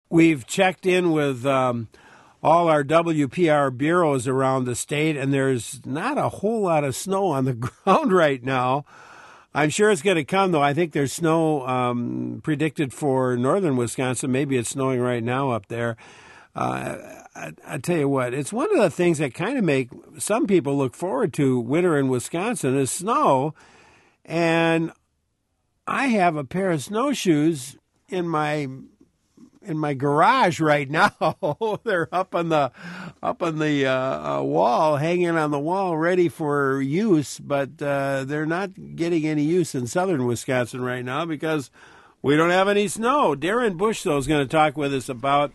We've checked in with all our WPR bureaus around the state, and there's not a whole lot of snow on the ground right now. I'm sure it's going to come, though. I think there's snow predicted for northern Wisconsin. Maybe it's snowing right now up there. I tell you what, it's one of the things that kind of make some people look forward to winter in Wisconsin is snow. And I have a pair of snowshoes in my garage right now. They're up on the wall, hanging on the wall, ready for use. But they're not getting any use in southern Wisconsin right now because we don't have any snow. Darren Bush, though, is going to talk with us about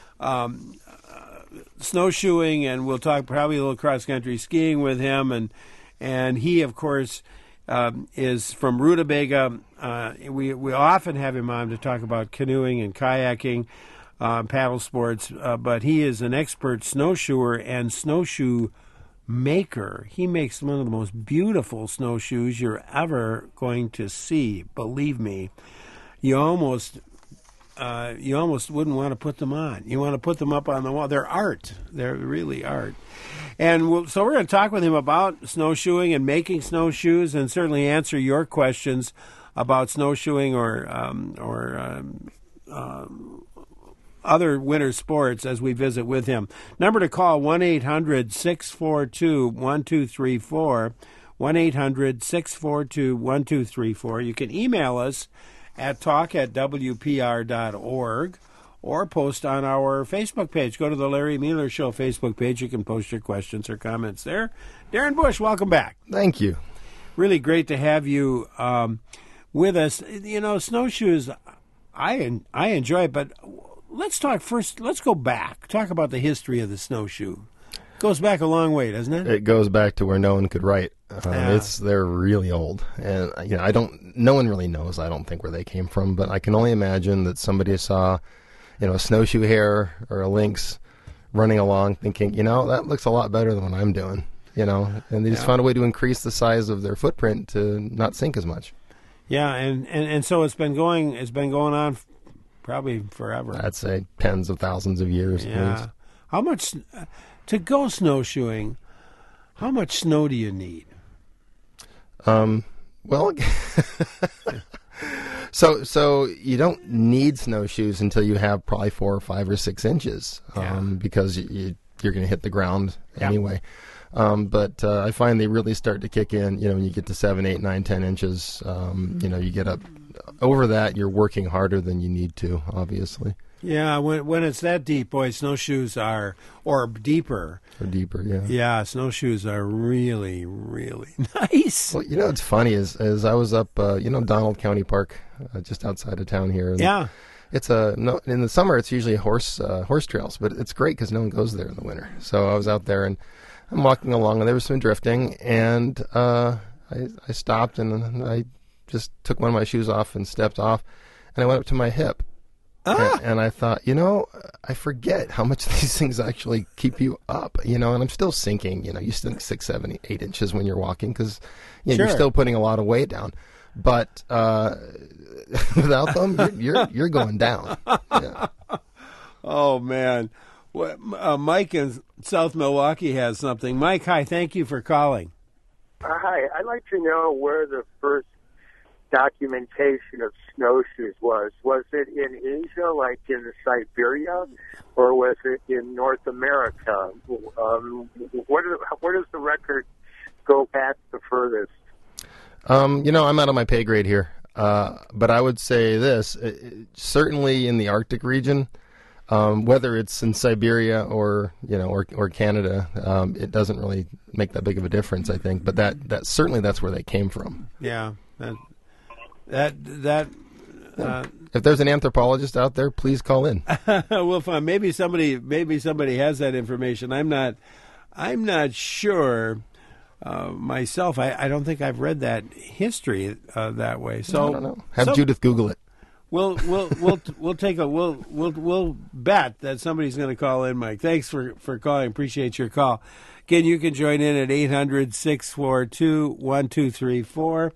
snowshoeing, and we'll talk probably a little cross-country skiing with him. And he, of course, is from Rutabaga. We often have him on to talk about canoeing and kayaking, paddle sports, but he is an expert snowshoer and snowshoe maker. He makes one of the most beautiful snowshoes you're ever going to see. Believe me, you almost wouldn't want to put them on. You want to put them up on the wall. They're art. They're really art. And so we're going to talk with him about snowshoeing and making snowshoes, and certainly answer your questions about snowshoeing or other winter sports as we visit with him. Number to call, 1-800-642-1234, 1-800-642-1234. You can email us at talk@wpr.org or post on our Facebook page. Go to the Larry Mueller Show Facebook page. You can post your questions or comments there. Darren Bush, welcome back. Thank you. Really great to have you with us. You know, snowshoes, I enjoy it, but let's talk first. Let's go back. Talk about the history of the snowshoe. It goes back a long way, doesn't it? It goes back to where no one could write. They're really old, and no one really knows. I don't think where they came from, but I can only imagine that somebody saw, a snowshoe hare or a lynx running along, thinking, that looks a lot better than what I'm doing. And they just found a way to increase the size of their footprint to not sink as much. Yeah, and so it's been going on probably forever. I'd say tens of thousands of years. Yeah. How much to go snowshoeing? How much snow do you need? Well, so you don't need snowshoes until you have probably 4 or 5 or 6 inches, because you're going to hit the ground anyway. But I find they really start to kick in, when you get to 7, 8, 9, 10 inches. You get up over that, you're working harder than you need to, obviously. Yeah, when it's that deep, boy, snowshoes are, or deeper. Or deeper, yeah. Yeah, snowshoes are really, really nice. Well, what's funny is I was up, Donald County Park, just outside of town here. And yeah. It's in the summer, it's usually horse trails, but it's great because no one goes there in the winter. So I was out there, and I'm walking along, and there was some drifting, and I stopped, and I just took one of my shoes off and stepped off, and I went up to my hip. And I thought, I forget how much these things actually keep you up, and I'm still sinking. You sink 6, 7, 8 inches when you're walking because you're still putting a lot of weight down. But without them, you're going down. Yeah. Oh, man. Well, Mike in South Milwaukee has something. Mike, hi. Thank you for calling. Hi. I'd like to know where the first documentation of snowshoes was. Was it in Asia, like in Siberia, or was it in North America? Where does the record go back the furthest? I'm out of my pay grade here, but I would say this: certainly in the Arctic region, whether it's in Siberia or Canada, it doesn't really make that big of a difference, I think. But that certainly that's where they came from. Yeah. If there's an anthropologist out there, please call in. We'll find. Maybe somebody has that information. I'm not sure myself. I don't think I've read that history that way. So I don't know. Have Judith Google it. We'll bet that somebody's going to call in, Mike. Thanks for calling. Appreciate your call. Again, you can join in at 800-642-1234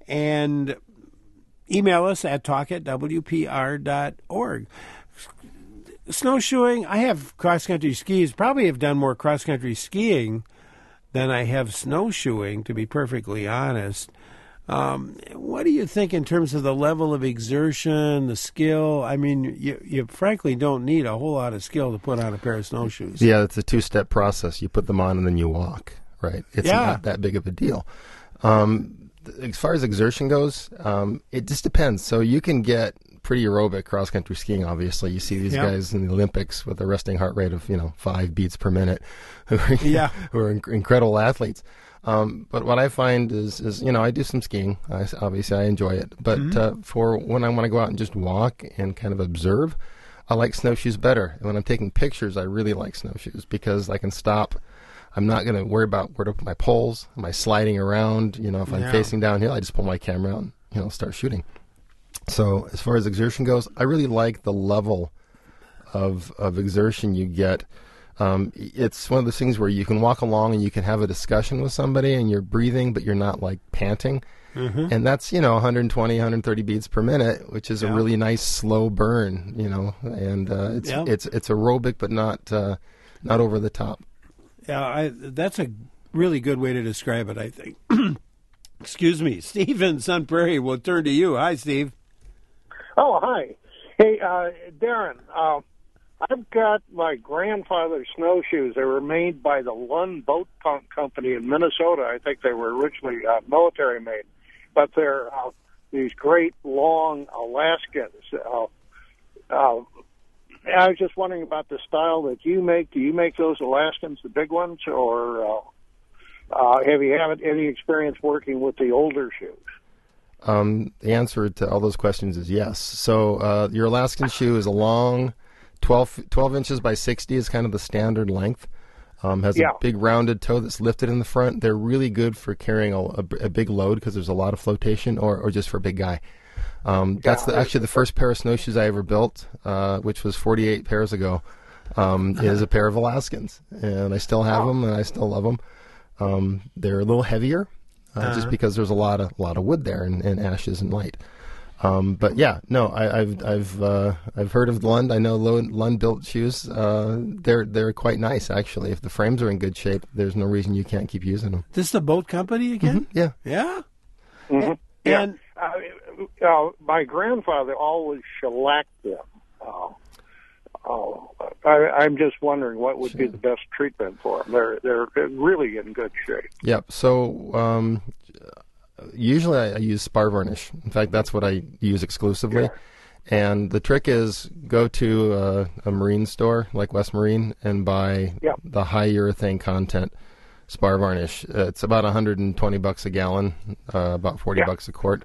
and email us at talk@wpr.org. snowshoeing, I have cross-country skis. Probably have done more cross-country skiing than I have snowshoeing, to be perfectly honest. What do you think in terms of the level of exertion, the skill? I mean, you frankly don't need a whole lot of skill to put on a pair of snowshoes. Yeah, it's a two-step process. You put them on and then you walk, right? It's not that big of a deal. As far as exertion goes, it just depends. So you can get pretty aerobic cross-country skiing, obviously. You see these guys in the Olympics with a resting heart rate of, 5 beats per minute who are incredible athletes. But what I find is I do some skiing. Obviously, I enjoy it. But for when I want to go out and just walk and kind of observe, I like snowshoes better. And when I'm taking pictures, I really like snowshoes because I can stop. I'm not going to worry about where to put my poles. Am I sliding around? If I'm facing downhill, I just pull my camera out and, start shooting. So as far as exertion goes, I really like the level of exertion you get. It's one of those things where you can walk along and you can have a discussion with somebody and you're breathing, but you're not like panting. Mm-hmm. And that's, 120, 130 beats per minute, which is a really nice slow burn, and it's aerobic, but not over the top. Yeah, that's a really good way to describe it, I think. Excuse me. Steve in Sun Prairie, we'll turn to you. Hi, Steve. Oh, hi. Hey, Darren, I've got my grandfather's snowshoes. They were made by the Lund Boat Company in Minnesota. I think they were originally military made, but they're these great long Alaskans. I was just wondering about the style that you make. Do you make those Alaskans, the big ones, or have you had any experience working with the older shoes? The answer to all those questions is yes. So your Alaskan shoe is a long 12 inches by 60 is kind of the standard length. Has a big rounded toe that's lifted in the front. They're really good for carrying a big load because there's a lot of flotation, or just for a big guy. That's actually the first pair of snowshoes I ever built, which was 48 pairs ago, is a pair of Alaskans. And I still have them, and I still love them. They're a little heavier, just because there's a lot of wood there and ashes and light. But yeah, no, I've heard of Lund. I know Lund built shoes. They're quite nice, actually. If the frames are in good shape, there's no reason you can't keep using them. This is the boat company again? Mm-hmm. Yeah. Yeah? Mm-hmm. And my grandfather always shellacked them. I'm just wondering what would be the best treatment for them. They're really in good shape. Yep. So usually I use spar varnish. In fact, that's what I use exclusively. Yeah. And the trick is go to a marine store like West Marine and buy the high urethane content spar varnish. It's about $120 a gallon, about $40 a quart.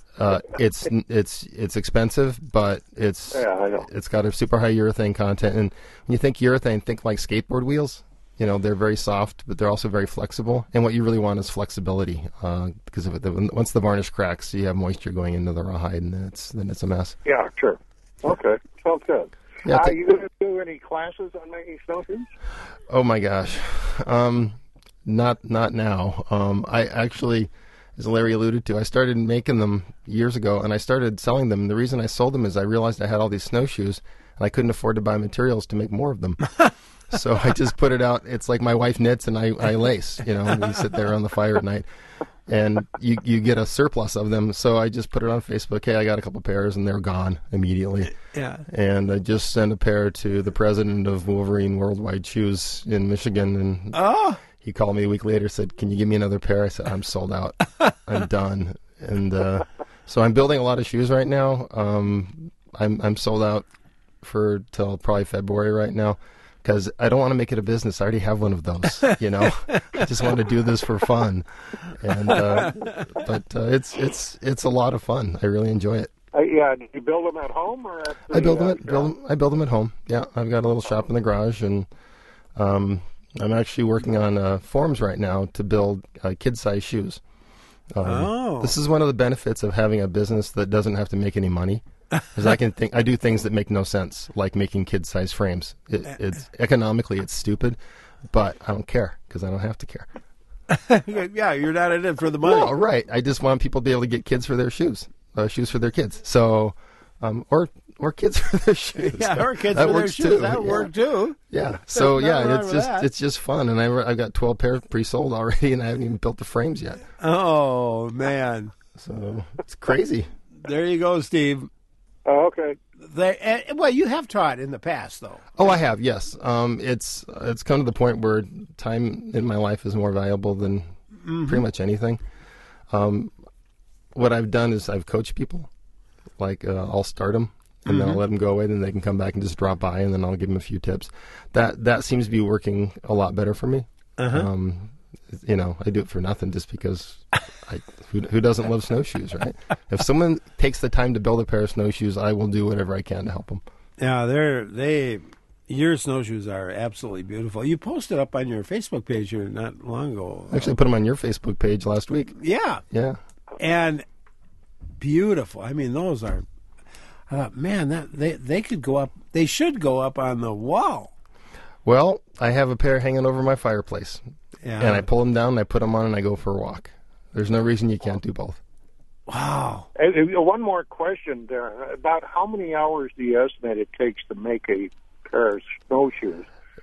It's expensive, but it's got a super high urethane content. And when you think urethane, think like skateboard wheels. They're very soft, but they're also very flexible. And what you really want is flexibility, because once the varnish cracks, you have moisture going into the rawhide, and then it's a mess. Yeah, sure. Okay, sounds good. Yeah, are you going to do any classes on making snowshoes? Oh my gosh, not now. I actually, as Larry alluded to, I started making them years ago, and I started selling them. And the reason I sold them is I realized I had all these snowshoes, and I couldn't afford to buy materials to make more of them. So I just put it out. It's like my wife knits and I lace, and we sit there on the fire at night. And you get a surplus of them. So I just put it on Facebook. Hey, I got a couple pairs, and they're gone immediately. Yeah. And I just sent a pair to the president of Wolverine Worldwide Shoes in Michigan. And he called me a week later, said, "Can you give me another pair?" I said, "I'm sold out. I'm done." And so I'm building a lot of shoes right now. I'm sold out till probably February right now. Because I don't want to make it a business. I already have one of those, I just want to do this for fun, and but it's a lot of fun. I really enjoy it. Do you build them at home or at the, I build them at home. Yeah, I've got a little shop in the garage, and I'm actually working on forms right now to build kid-size shoes. This is one of the benefits of having a business that doesn't have to make any money. Because I do things that make no sense, like making kid-size frames. It's economically, it's stupid, but I don't care because I don't have to care. Yeah, you're not in it for the money. No, right. I just want people to be able to get kids for their shoes for their kids. So, or or kids for their shoes. Yeah, or kids that for their works shoes. too. That would work too. Yeah. So yeah, nothing wrong with it's just fun, and I've got 12 pairs pre-sold already, and I haven't even built the frames yet. Oh man, so it's crazy. There you go, Steve. Oh, okay. Well, you have taught in the past, though. Oh, I have. Yes. It's come to the point where time in my life is more valuable than pretty much anything. What I've done is I've coached people. Like I'll start them, and then I'll let them go away. Then they can come back and just drop by, and then I'll give them a few tips. That seems to be working a lot better for me. I do it for nothing just because who doesn't love snowshoes, right? If someone takes the time to build a pair of snowshoes, I will do whatever I can to help them. Yeah, your snowshoes are absolutely beautiful. You posted up on your Facebook page here not long ago. Actually, I put them on your Facebook page last week. Yeah. Yeah. And beautiful. I mean, those are, man, they could go up. They should go up on the wall. Well, I have a pair hanging over my fireplace. Yeah. And I pull them down, and I put them on, and I go for a walk. There's no reason you can't do both. Wow. One more question, Darren. About how many hours do you estimate it takes to make a pair of snowshoes?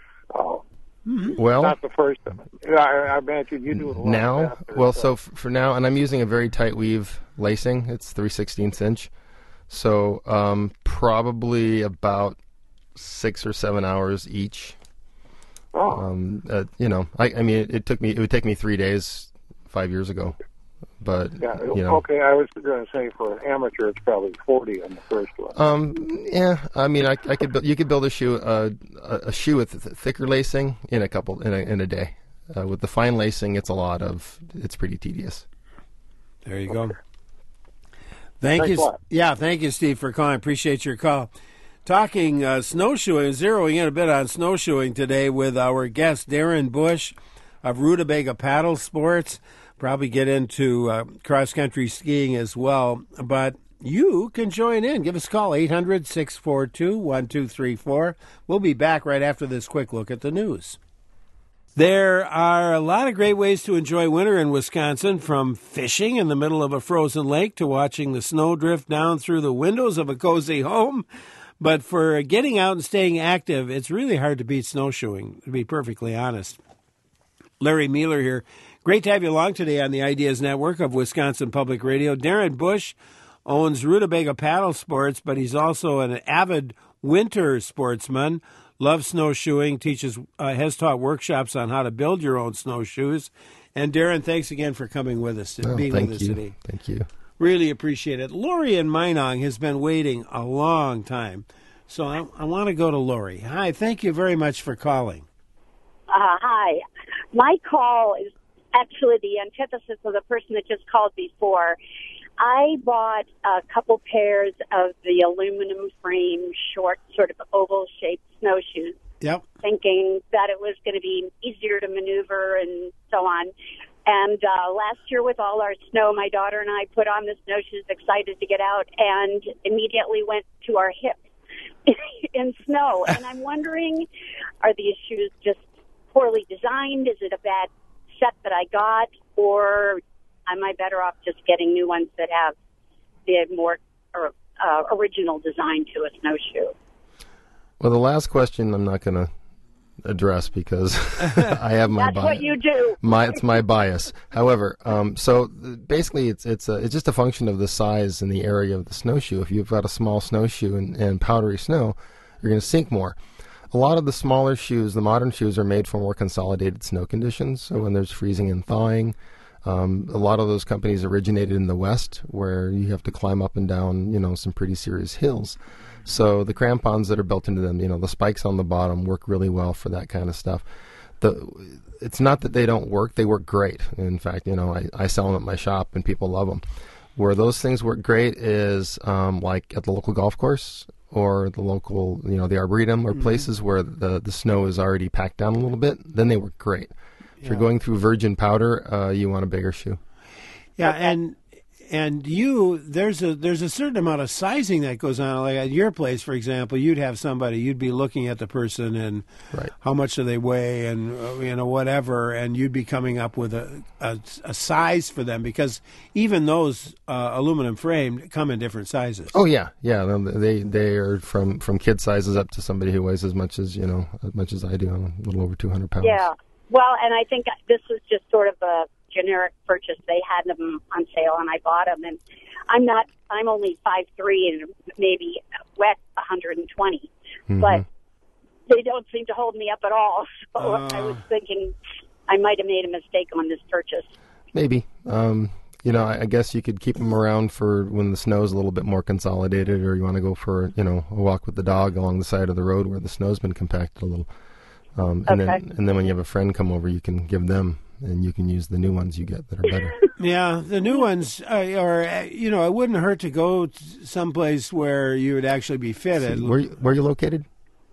Well, not the first time. I imagine you do it a lot now. faster, Well, so for now, and I'm using a very tight weave lacing. It's 3/16 inch. So probably about 6 or 7 hours each. Oh. I mean, it would take me 3 days 5 years ago, but Yeah. you Okay, I was going to say for an amateur, it's probably 40 on the first one. Yeah, I mean, you could build a shoe with thicker lacing in a day. With the fine lacing, it's pretty tedious. There you go. Thank you. Yeah, thank you, Steve, for calling. Appreciate your call. Talking snowshoeing, zeroing in a bit on snowshoeing today with our guest, Darren Bush of Rutabaga Paddle Sports. Probably get into cross-country skiing as well. But you can join in. Give us a call, 800-642-1234. We'll be back right after this quick look at the news. There are a lot of great ways to enjoy winter in Wisconsin, from fishing in the middle of a frozen lake to watching the snow drift down through the windows of a cozy home. But for getting out and staying active, it's really hard to beat snowshoeing, to be perfectly honest. Larry Mueller here. Great to have you along today on the Ideas Network of Wisconsin Public Radio. Darren Bush owns Rutabaga Paddle Sports, but he's also an avid winter sportsman. Loves snowshoeing, has taught workshops on how to build your own snowshoes. And Darren, thanks again for coming with us, being with us today. Thank you. Really appreciate it. Lori in Minong has been waiting a long time, so I want to go to Lori. Hi, thank you very much for calling. Hi. My call is actually the antithesis of the person that just called before. I bought a couple pairs of the aluminum frame, short, sort of oval-shaped snowshoes, thinking that it was going to be easier to maneuver and so on. And last year with all our snow, my daughter and I put on the snowshoes, excited to get out, and immediately went to our hips in snow. And I'm wondering, are these shoes just poorly designed? Is it a bad set that I got? Or am I better off just getting new ones that have the more original design to a snowshoe? Well, the last question I'm not going to address because I have my bias. That's what you do. It's my bias. However, so basically it's just a function of the size and the area of the snowshoe. If you've got a small snowshoe and powdery snow, you're going to sink more. A lot of the smaller shoes, the modern shoes, are made for more consolidated snow conditions. So when there's freezing and thawing, a lot of those companies originated in the West, where you have to climb up and down, some pretty serious hills. So the crampons that are built into them, the spikes on the bottom work really well for that kind of stuff. It's not that they don't work; they work great. In fact, I sell them at my shop and people love them. Where those things work great is like at the local golf course or the local, the Arboretum, or places where the snow is already packed down a little bit. Then they work great. If you're going through virgin powder, you want a bigger shoe. Yeah, And there's a certain amount of sizing that goes on. Like at your place, for example, you'd have somebody, you'd be looking at the person and Right. how much do they weigh and whatever, and you'd be coming up with a size for them, because even those aluminum framed come in different sizes. Oh yeah. They are from kid sizes up to somebody who weighs as much as I do. I'm a little over 200 pounds. Yeah. Well, and I think this was just sort of a generic purchase. They had them on sale, and I bought them. And I'm only 5'3" and maybe wet 120, but they don't seem to hold me up at all. So I was thinking I might have made a mistake on this purchase. Maybe. I guess you could keep them around for when the snow's a little bit more consolidated, or you want to go for a walk with the dog along the side of the road where the snow's been compacted a little. And then when you have a friend come over, you can give them, and you can use the new ones you get that are better. Yeah, the new ones it wouldn't hurt to go someplace where you would actually be fitted. Where are you located?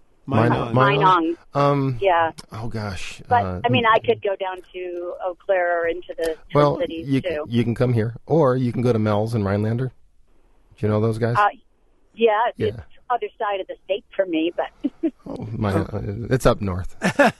Minong. Yeah. Oh gosh. But I could go down to Eau Claire or into the Twin Cities too. You can come here, or you can go to Mel's in Rhinelander. Do you know those guys? It's other side of the state for me, but it's up north.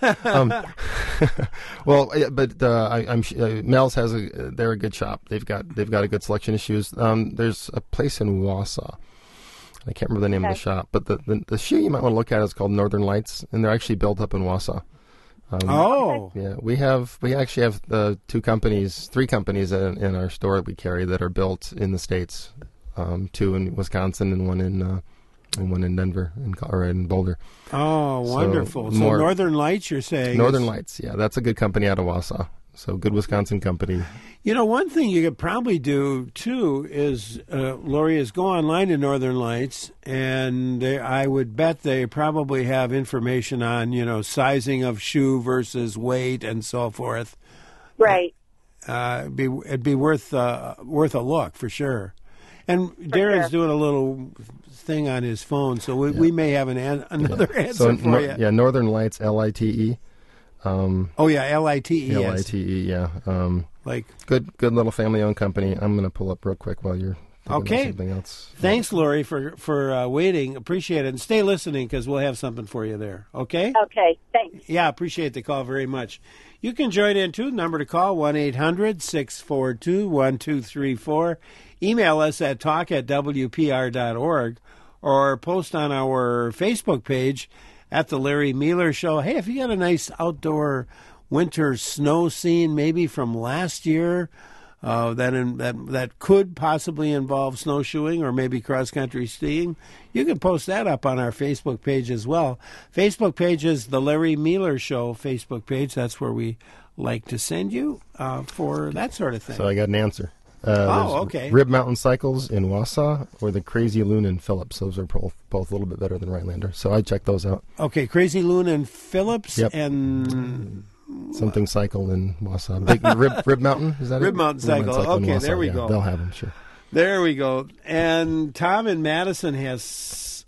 Mel's they're a good shop. They've got a good selection of shoes. There's a place in Wausau. I can't remember the name of the shop, but the shoe you might want to look at is called Northern Lights, and they're actually built up in Wausau. Yeah, we actually have three companies in our store that we carry that are built in the States. 2 in Wisconsin and one in Denver or in Boulder. Oh, wonderful! So Northern Lights, you're saying? Northern Lights, yeah, that's a good company out of Wausau. So good Wisconsin company. One thing you could probably do too is, Lori, is go online to Northern Lights, and I would bet they probably have information on sizing of shoe versus weight and so forth. Right. It'd be worth a look for sure. And Darren's doing a little thing on his phone, so we may have another answer for you. Yeah, Northern Lights, LITE. LITE. LITE, yeah. Good little family-owned company. I'm going to pull up real quick while you're thinking of something else. Thanks, Lori, for waiting. Appreciate it. And stay listening, because we'll have something for you there. Okay? Okay, thanks. Yeah, appreciate the call very much. You can join in, too. The number to call, 1-800-642-1234. Email us at talk@wpr.org, or post on our Facebook page at The Larry Mealer Show. Hey, if you got a nice outdoor winter snow scene, maybe from last year, that could possibly involve snowshoeing or maybe cross-country skiing, you can post that up on our Facebook page as well. Facebook page is The Larry Mealer Show Facebook page. That's where we like to send you for that sort of thing. So I got an answer. Okay. Rib Mountain Cycles in Wausau, or the Crazy Loon in Phillips. Those are both a little bit better than Rhinelander. So I checked those out. Okay, Crazy Loon and Phillips. Yep. And something cycle in Wausau. Big Rib Mountain, is that Rib it? Mountain Cycle. Okay, there we go. They'll have them, sure. There we go. And Tom in Madison has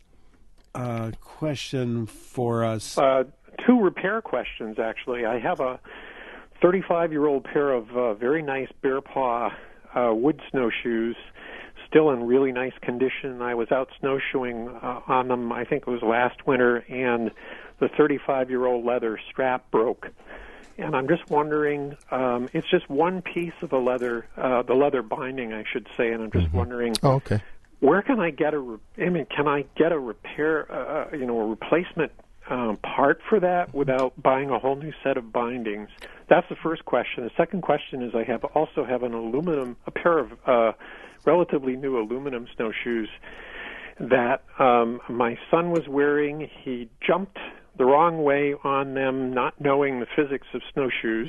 a question for us. 2 repair questions, actually. I have a 35-year-old pair of very nice bear paw wood snowshoes, still in really nice condition. I was out snowshoeing on them, I think it was last winter, and the 35-year-old leather strap broke. And I'm just wondering, it's just one piece of the leather binding, I should say, and I'm just wondering, where can I get can I get a repair, a replacement part for that without buying a whole new set of bindings? That's the first question. The second question is I also have a pair of relatively new aluminum snowshoes that my son was wearing. He jumped the wrong way on them, not knowing the physics of snowshoes,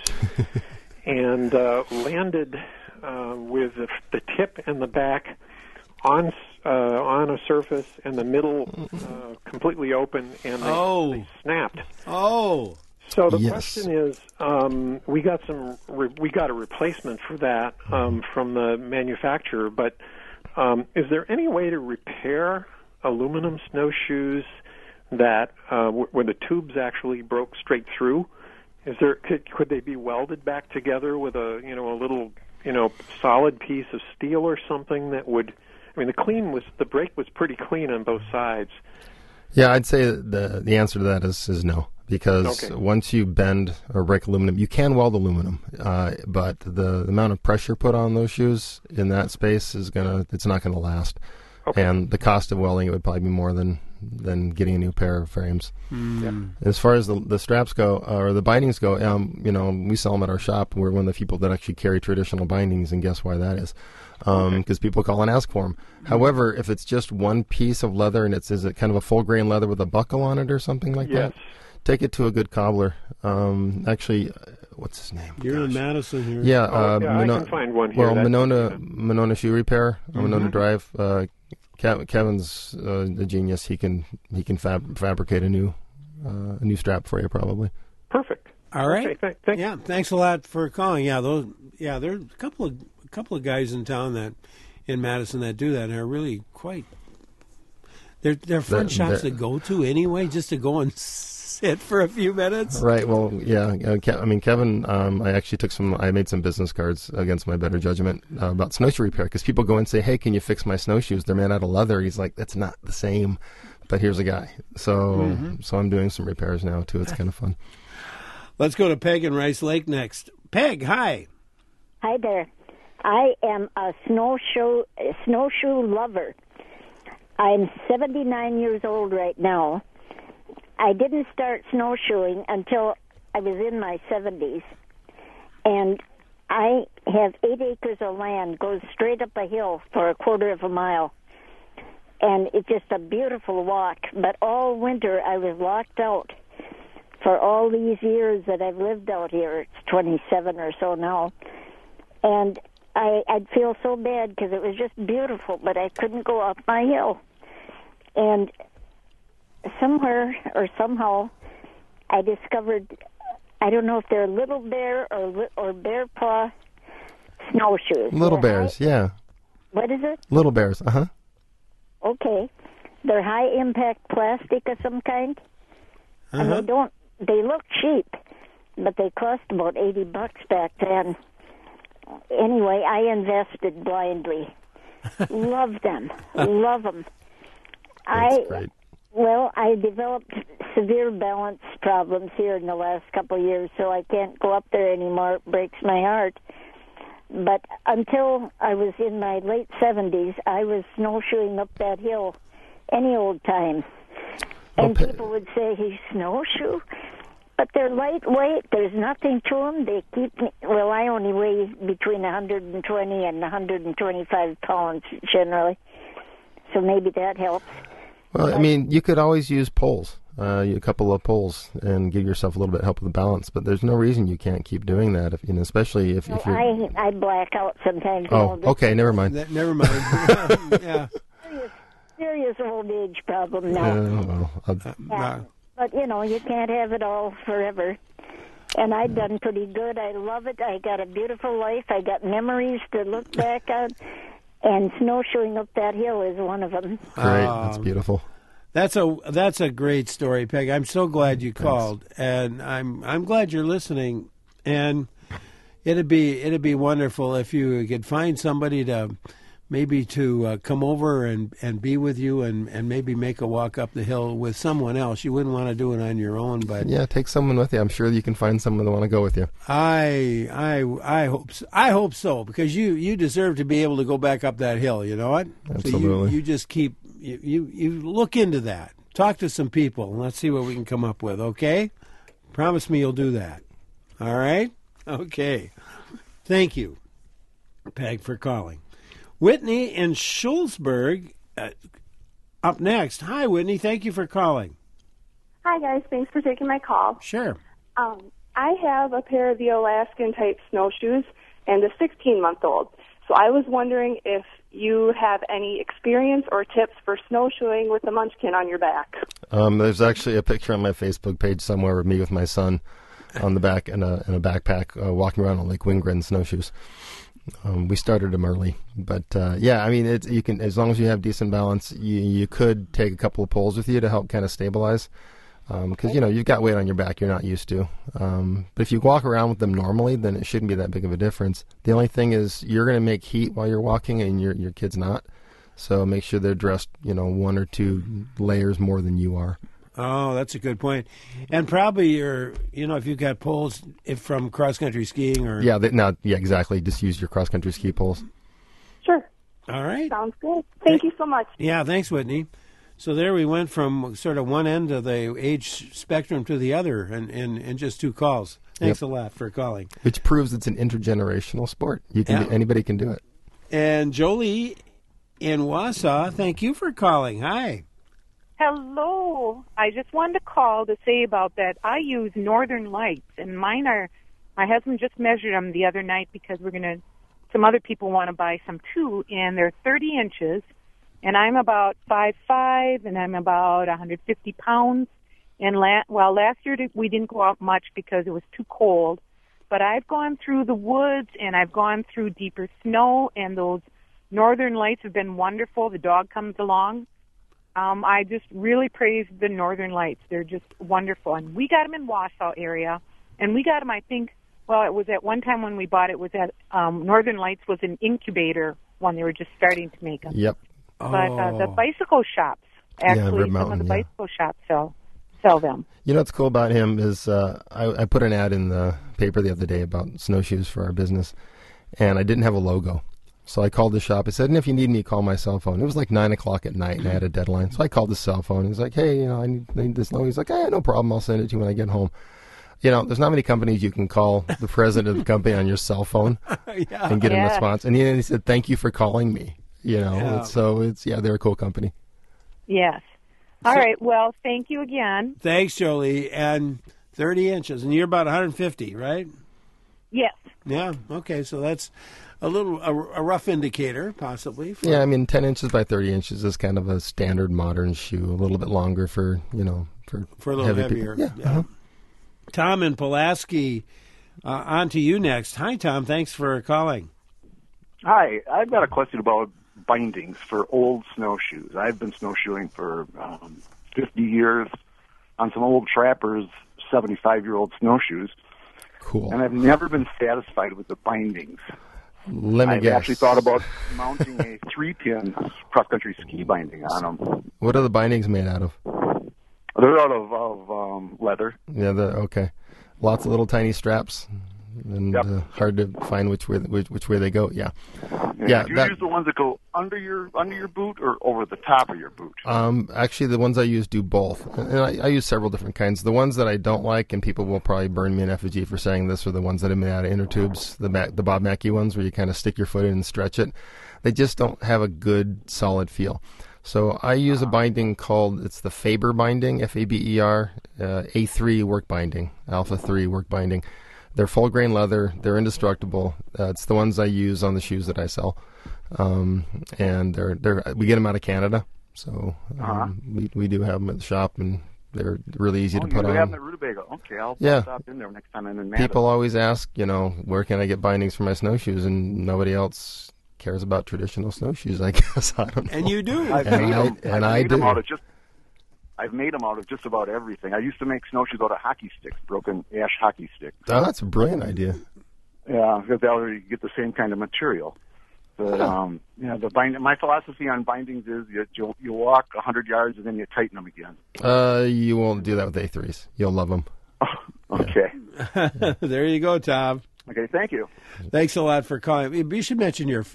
and landed with the tip and the back on a surface and the middle completely open, and they snapped. Oh. So the question is, we got a replacement for that from the manufacturer, but is there any way to repair aluminum snowshoes that where the tubes actually broke straight through? Could they be welded back together with a little solid piece of steel or something that would? I mean, the brake was pretty clean on both sides. Yeah, I'd say the answer to that is no, because once you bend or break aluminum, you can weld aluminum, but the amount of pressure put on those shoes in that space it's not gonna last. Okay. And the cost of welding it would probably be more than getting a new pair of frames. Yeah. As far as the straps go, or the bindings go, we sell them at our shop. We're one of the people that actually carry traditional bindings, and guess why that is? Because people call and ask for them. However, if it's just one piece of leather and is it kind of a full grain leather with a buckle on it or something like that, take it to a good cobbler. Actually, what's his name? You're in Madison here. Yeah, I can find one here. Well, Monona Shoe Repair, Monona Drive. Kevin's a genius. He can fabricate a new strap for you probably. Perfect. All right. Okay, thanks. Yeah, thanks a lot for calling. Yeah, there's a couple of guys in town in Madison that do that, and are really quite. They're fun shops to go to anyway, just to go and sit for a few minutes. Right. Well, yeah. Kevin. I made some business cards against my better judgment about snowshoe repair, because people go and say, "Hey, can you fix my snowshoes? They're made out of leather." He's like, "That's not the same," but here's a guy. So I'm doing some repairs now too. It's kind of fun. Let's go to Peg in Rice Lake next. Peg, hi. Hi there. I am a snowshoe lover. I'm 79 years old right now. I didn't start snowshoeing until I was in my 70s. And I have 8 acres of land, goes straight up a hill for a quarter of a mile. And it's just a beautiful walk. But all winter I was locked out for all these years that I've lived out here. It's 27 or so now. And I'd feel so bad because it was just beautiful, but I couldn't go up my hill. And somewhere or somehow I discovered, I don't know if they're Little Bear or Bear Paw snowshoes. Little Bears, yeah. What is it? Little Bears, Okay. They're high-impact plastic of some kind. And they look cheap, but they cost about $80 back then. Anyway, I invested blindly. Love them. Love them. That's great. Well, I developed severe balance problems here in the last couple of years, so I can't go up there anymore. It breaks my heart. But until I was in my late 70s, I was snowshoeing up that hill any old time. And people would say, "He snowshoe?" But they're lightweight. There's nothing to them. They keep me. Well, I only weigh between 120 and 125 pounds generally, so maybe that helps. Well, I mean, you could always use poles, a couple of poles, and give yourself a little bit of help with the balance. But there's no reason you can't keep doing that, especially if you're. I black out sometimes. Oh, okay, never mind. Never mind. Yeah. Serious old age problem now. But, you can't have it all forever. And I've done pretty good. I love it. I got a beautiful life. I got memories to look back on. And snowshoeing up that hill is one of them. Great. That's beautiful. That's a great story, Peg. I'm so glad you called. And I'm glad you're listening. And it'd be wonderful if you could find somebody to come over and be with you and maybe make a walk up the hill with someone else. You wouldn't want to do it on your own, but yeah, take someone with you. I'm sure you can find someone that want to go with you. I hope so, because you deserve to be able to go back up that hill. You know what? Absolutely. So you just keep you look into that. Talk to some people and let's see what we can come up with. Okay? Promise me you'll do that. All right? Okay. Thank you, Peg, for calling. Whitney in Schulzburg up next. Hi, Whitney. Thank you for calling. Hi, guys. Thanks for taking my call. Sure. I have a pair of the Alaskan-type snowshoes and a 16-month-old. So I was wondering if you have any experience or tips for snowshoeing with a munchkin on your back. There's actually a picture on my Facebook page somewhere of me with my son on the back in a backpack walking around on Lake Wingren snowshoes. We started them early, but yeah, I mean, you can, as long as you have decent balance, you could take a couple of poles with you to help kind of stabilize. because you've got weight on your back you're not used to. But if you walk around with them normally, then it shouldn't be that big of a difference. The only thing is you're going to make heat while you're walking, and your kid's not. So make sure they're dressed, 1 or 2 layers more than you are. Oh, that's a good point. And probably if you've got poles from cross-country skiing or... Yeah, exactly. Just use your cross-country ski poles. Sure. All right. Sounds good. Thank you so much. Yeah, thanks, Whitney. So there we went from sort of one end of the age spectrum to the other in just 2 calls. Thanks a lot for calling. Which proves it's an intergenerational sport. Anybody can do it. And Jolie in Wausau, thank you for calling. Hi. Hello. I just wanted to call to say about that. I use Northern Lights, and mine are, my husband just measured them the other night because some other people want to buy some too, and they're 30 inches. And I'm about 5'5", and I'm about 150 pounds. And last year we didn't go out much because it was too cold. But I've gone through the woods, and I've gone through deeper snow, and those Northern Lights have been wonderful. The dog comes along. I just really praise the Northern Lights. They're just wonderful. And we got them in Wausau area, and we got them, I think, it was at one time when we bought it, was at Northern Lights was an incubator when they were just starting to make them. Yep. But the bicycle shops, actually, some of the bicycle shops sell them. What's cool about him is I put an ad in the paper the other day about snowshoes for our business, and I didn't have a logo. So I called the shop. I said, and if you need me, call my cell phone. It was like 9 o'clock at night, and I had a deadline. So I called the cell phone. He's like, hey, I need this logo. He's like, no problem. I'll send it to you when I get home. There's not many companies you can call the president of the company on your cell phone and get a response. And he said, thank you for calling me. So they're a cool company. Yes. All right. Well, thank you again. Thanks, Jolie. And 30 inches. And you're about 150, right? Yes. Yeah. Okay. So that's a rough indicator, possibly. 10 inches by 30 inches is kind of a standard modern shoe. A little bit longer for a little heavier. Yeah. Uh-huh. Tom in Pulaski, on to you next. Hi, Tom. Thanks for calling. Hi. I've got a question about bindings for old snowshoes. I've been snowshoeing for 50 years on some old Trappers 75-year-old snowshoes. Cool. And I've never been satisfied with the bindings. I've actually thought about mounting a 3-pin cross-country ski binding on them. What are the bindings made out of? They're out of leather. Yeah, okay. Lots of little tiny straps, and hard to find which way they go. Yeah. Do you use the ones that go under your boot or over the top of your boot? Actually, the ones I use do both, and I use several different kinds. The ones that I don't like, and people will probably burn me in effigy for saying this, are the ones that are made out of inner tubes, the Bob Mackie ones, where you kind of stick your foot in and stretch it. They just don't have a good solid feel. So I use a binding it's the Faber binding, Faber, A3 work binding, Alpha 3 work binding. They're full grain leather. They're indestructible. It's the ones I use on the shoes that I sell, and we get them out of Canada. So we do have them at the shop, and they're really easy to put on. You have them at Rutabaga. Okay, I'll stop in there next time I'm in Manitoba. People always ask, where can I get bindings for my snowshoes, and nobody else cares about traditional snowshoes, I guess. I don't know. And you do. I've made them out of just about everything. I used to make snowshoes out of hockey sticks, broken ash hockey sticks. Oh, that's a brilliant idea. Yeah, because they already get the same kind of material. But my philosophy on bindings is you walk 100 yards and then you tighten them again. You won't do that with A3s. You'll love them. Okay. There you go, Tom. Okay, thank you. Thanks a lot for calling. You should mention your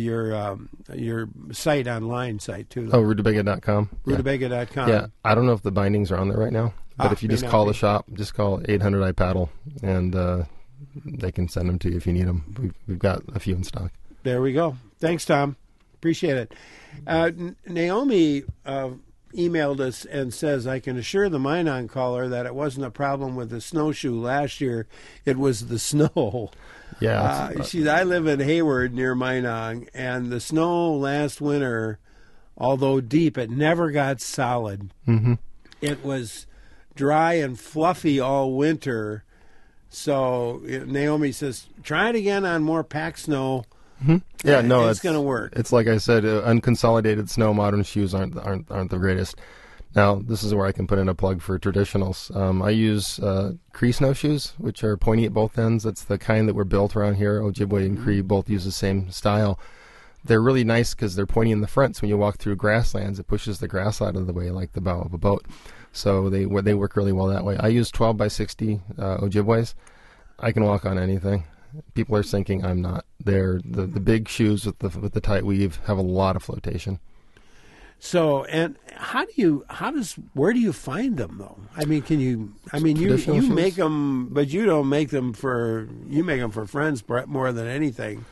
site, online site, too. Oh, Rutabaga.com. Rutabaga.com. Yeah, I don't know if the bindings are on there right now, but if you just call the shop, just call 800-iPaddle, and they can send them to you if you need them. We've got a few in stock. There we go. Thanks, Tom. Appreciate it. Naomi emailed us and says, I can assure the Minong caller that it wasn't a problem with the snowshoe last year. It was the snow. Yeah. I live in Hayward near Minong, and the snow last winter, although deep, it never got solid. Mm-hmm. It was dry and fluffy all winter. So Naomi says, try it again on more packed snow. Mm-hmm. Yeah, no, it's going to work. It's like I said, unconsolidated snow modern shoes aren't the greatest. Now, this is where I can put in a plug for traditionals. I use Cree snowshoes, which are pointy at both ends. That's the kind that were built around here. Ojibwe and Cree both use the same style. They're really nice because they're pointy in the front, so when you walk through grasslands, it pushes the grass out of the way like the bow of a boat. So they work really well that way. I use 12 by 60 Ojibways. I can walk on anything. People are thinking I'm not. They're the big shoes with the tight weave have a lot of flotation. So, and where do you find them though? I mean, you make them, but you don't make them you make them for friends more than anything.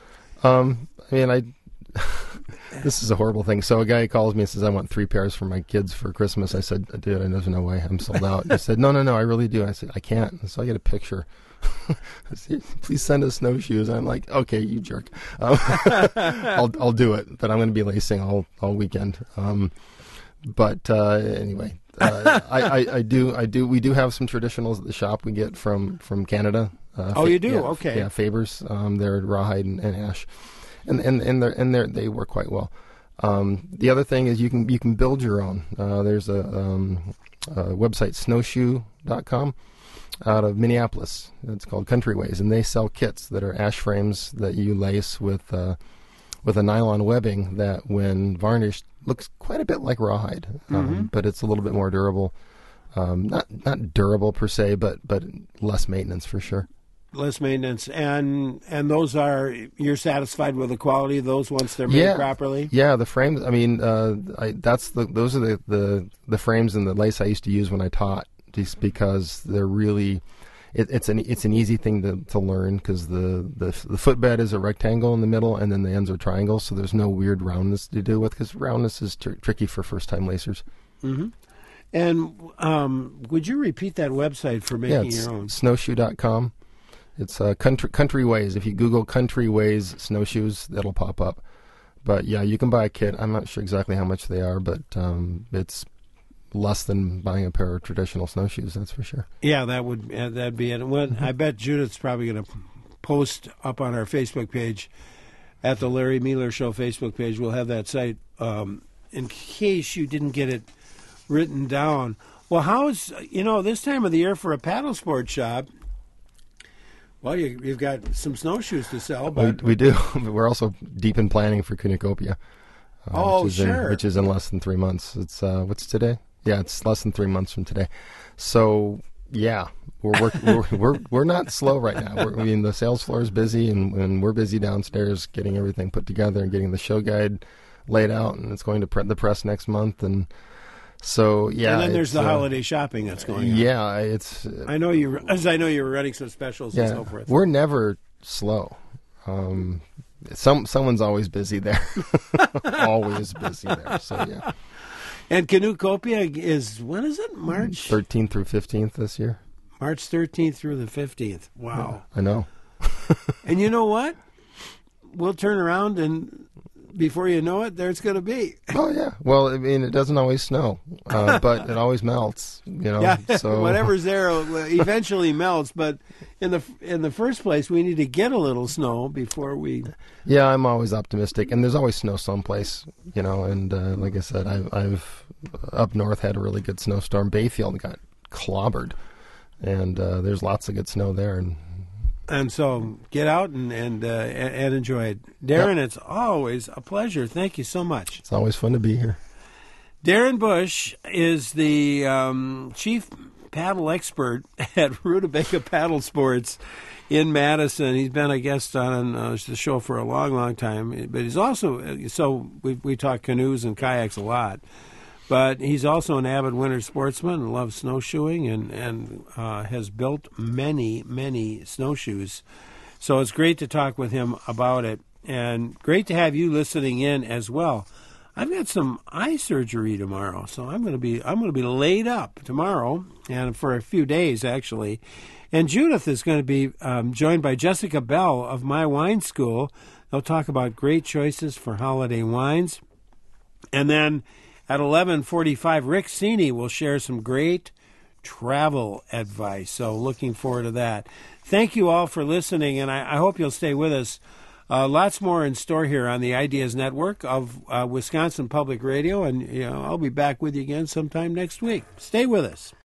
This is a horrible thing. So a guy calls me and says, I want 3 pairs for my kids for Christmas. I said, dude, there's no way. I'm sold out. He said, no, I really do. I said, I can't. And so I get a picture. I said, please send us snowshoes. And I'm like, okay, you jerk. I'll do it, but I'm going to be lacing all weekend. Anyway, we do have some traditionals at the shop we get from Canada. You do? Okay. Yeah, Faber's. They're rawhide and ash. And they work quite well. The other thing is you can build your own. There's a website, snowshoe.com, out of Minneapolis. It's called Countryways, and they sell kits that are ash frames that you lace with a nylon webbing that, when varnished, looks quite a bit like rawhide, but it's a little bit more durable. Not durable per se, but less maintenance for sure. Less maintenance, and those you're satisfied with the quality of those once they're made properly? Yeah, the frames. I mean, those are the frames and the lace I used to use when I taught, just because they're really. It's an easy thing to learn because the footbed is a rectangle in the middle and then the ends are triangles, so there's no weird roundness to do with, because roundness is tricky for first time lacers. Mm-hmm. And would you repeat that website for making your own? Snowshoe.com. It's Countryways. If you Google Countryways snowshoes, that'll pop up. But yeah, you can buy a kit. I'm not sure exactly how much they are, but it's less than buying a pair of traditional snowshoes. That's for sure. Yeah, that'd be it. I bet Judith's probably going to post up on our Facebook page, at the Larry Mealer Show Facebook page. We'll have that site in case you didn't get it written down. Well, how's this time of the year for a paddle sport shop? Well, you've got some snowshoes to sell, but we do. We're also deep in planning for Cornucopia. Which is in less than 3 months. It's what's today? Yeah, it's less than 3 months from today. So yeah, we're not slow right now. The sales floor is busy, and we're busy downstairs getting everything put together and getting the show guide laid out, and it's going to the press next month, and. So yeah, and then there's the holiday shopping that's going on. Yeah, it's. I know you were running some specials and so forth. We're never slow. Someone's always busy there, always busy there. So yeah. And Cornucopia when is it? March 13th through 15th this year. March 13th through the 15th. Wow. Yeah, I know. And you know what? We'll turn around and. Before you know it, there it's going to be. Oh yeah. Well, it doesn't always snow, but it always melts. Yeah. So whatever's there eventually melts. But in the first place, we need to get a little snow before we. Yeah, I'm always optimistic, and there's always snow someplace. And like I said, I've up north had a really good snowstorm. Bayfield got clobbered, and there's lots of good snow there. And so get out and enjoy it. Darren, It's always a pleasure. Thank you so much. It's always fun to be here. Darren Bush is the chief paddle expert at Rutabaga Paddle Sports in Madison. He's been a guest on the show for a long, long time. But he's also, we talk canoes and kayaks a lot. But he's also an avid winter sportsman and loves snowshoeing and has built many, many snowshoes. So it's great to talk with him about it, and great to have you listening in as well. I've got some eye surgery tomorrow, so I'm going to be laid up tomorrow and for a few days actually. And Judith is going to be joined by Jessica Bell of My Wine School. They'll talk about great choices for holiday wines, and then. At 11:45, Rick Cini will share some great travel advice. So looking forward to that. Thank you all for listening, and I hope you'll stay with us Lots more in store here on the Ideas Network of Wisconsin Public Radio, and I'll be back with you again sometime next week. Stay with us.